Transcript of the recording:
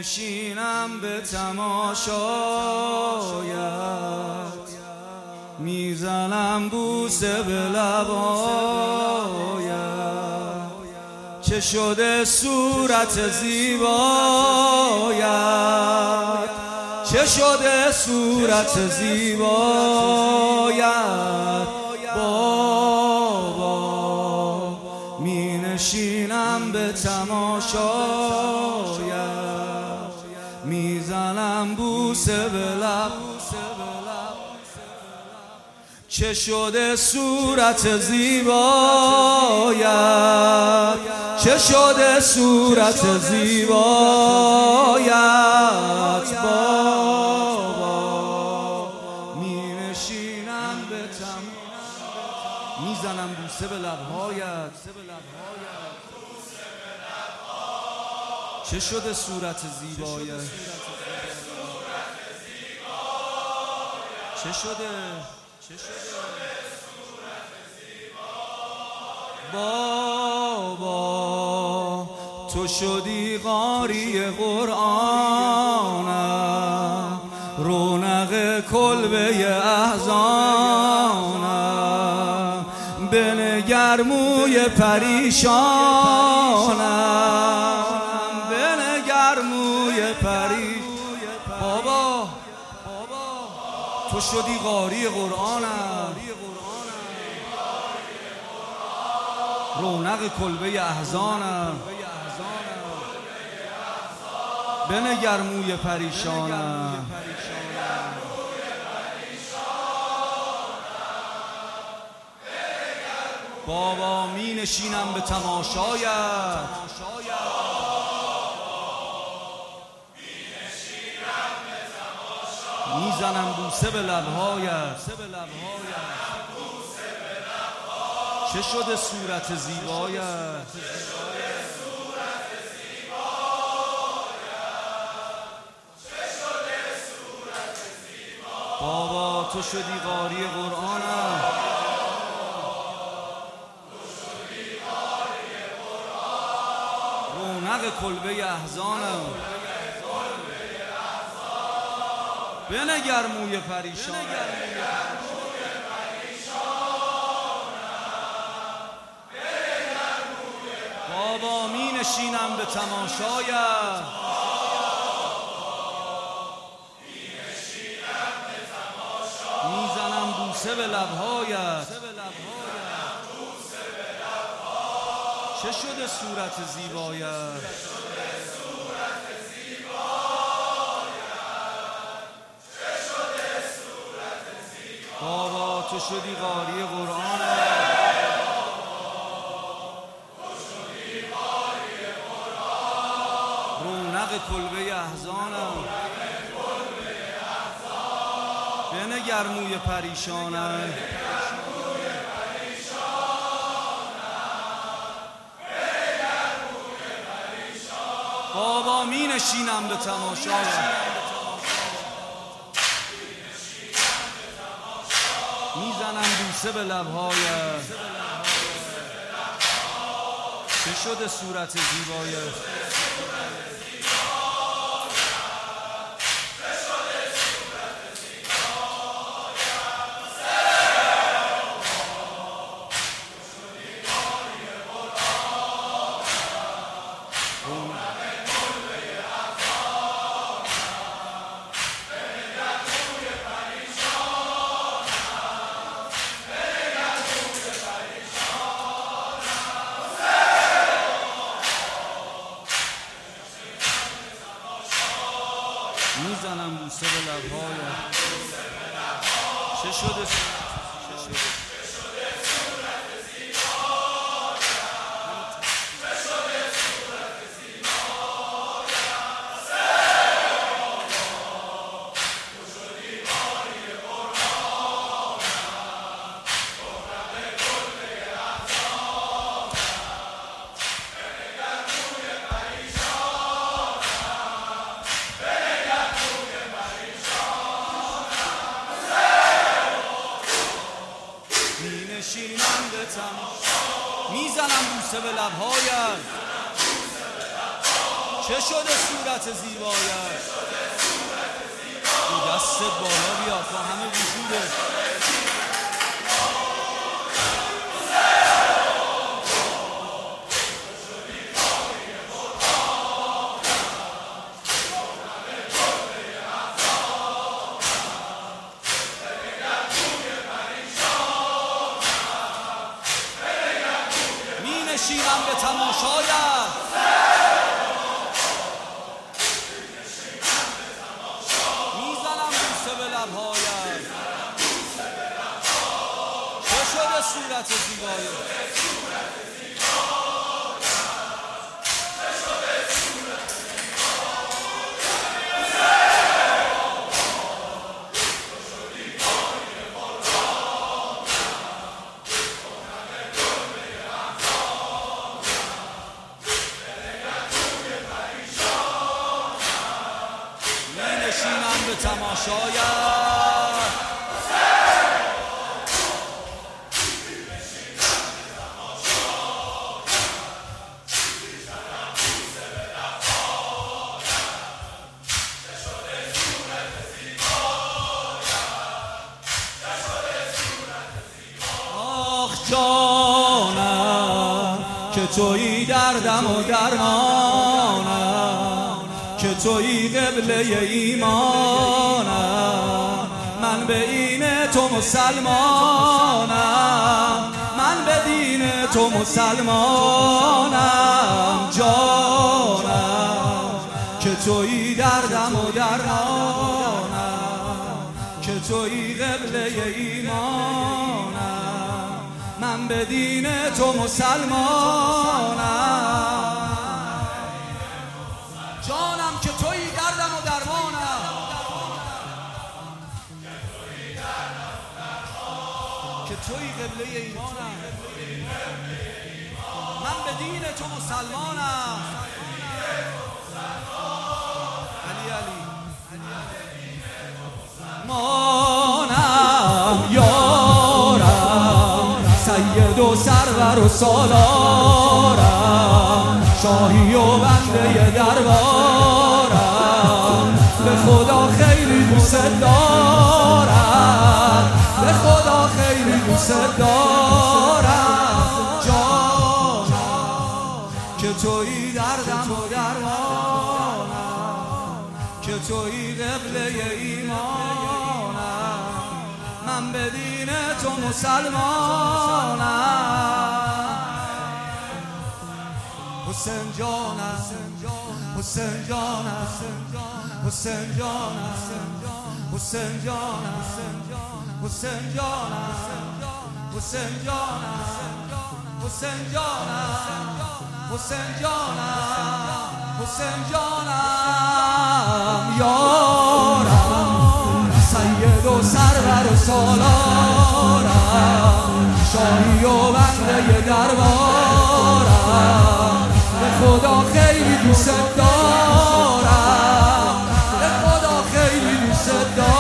نشینم به تماشایت، میزنم بوسه به لبایت. چه شده صورت زیبایت، چه شده صورت زیبایت. بابا می نشینم به تماشایت، میزنم بوسه به لب. چه شده صورت زیبایت، چه شده صورت زیبایت. بابا می نشینم به میزنم بوسه به لبهایت. چه شده صورت زیبایت، چه شده بابا تو شدی قاری قرآنم، رونق کلبه احزانم. بنگر موی پریشانم، بنگر موی بابا تو شدی قاری قرآنم، رونق کلبه احزانم. بنگر موی پریشانم. بابا می نشینم به تماشایت، میزنم بوسه به لبهایت. چه شده صورت زیبایت، بابا تو شدی قاری قرآنم، رونق کلبه احزانم. بنگر موی پریشانم. بابا می نشینم به تماشایت، میزنم بوسه به لبهایت. چه شده صورت زیبایت، بابا تو شدی قاری قرآنم، رونق کلبه احزانم. بنگر موی پریشانم. بابا می نشینم به تماشایت، میزنم بوسه به لبهایت. چه شده صورت زیبایت، میزنم بوسه به لبهایت. چه شده نشینم به میزنم بوسه به لبهایت. چه شده صورت زیبایت؟ دستت بالا بیا با همه وجودت. می نشینم به تماشایت، چه شده صورت زیبایت؟ می نشینم به تماشایت، جانم که تویی دردم و درمانم، که تویی قبله ایمانم. من به دین تو مسلمانم، من به دین تو مسلمانم. جانم که تویی دردم و درمانم، که تویی قبله ایمانم. من به دین تو مسلمانم. جانم که تویی دردم و درمانم، که تویی قبله ایمانم. من به دین تو مسلمانم. علی علی مانم یارم، سید و سرور و سالارم، شاهی و بنده دربارم. به خدا خیلی دوست دارم، به خدا خیلی دوست دارم. جانم که تویی دردم و درمانم، که تویی قبله ایمانم. من به دین تو مسلمانم. حسین جانم، حسین جانم، حسین جانم، حسین جانم، حسین جانم، حسین جانم، حسین جانم، حسین جانم، حسین جانم. یارم سید و سرور و سالارم، شاهی و بنده دربارم. به خدا خیلی دوست دارم، به خدا خیلی دوست دارم.